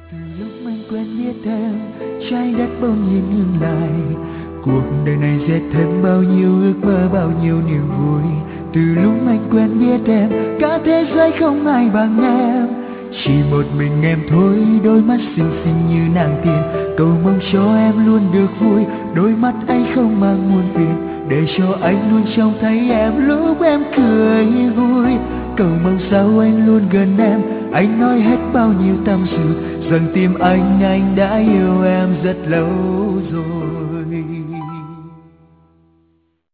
Từ lúc anh quen biết em, trái đất bỗng nhiên ngừng lại. Cuộc đời này sẽ thêm bao nhiêu ước mơ, bao nhiêu niềm vui. Từ lúc anh quen biết em, cả thế giới không ai bằng em. Chỉ một mình em thôi, đôi mắt xinh xinh như nàng tiên. Cầu mong cho em luôn được vui, đôi mắt anh không mang muôn phiền. Để cho anh luôn trông thấy em lúc em cười vui. Cầu mong sao anh luôn gần em, anh nói hết bao nhiêu tâm sự rằng tim anh đã yêu em rất lâu rồi.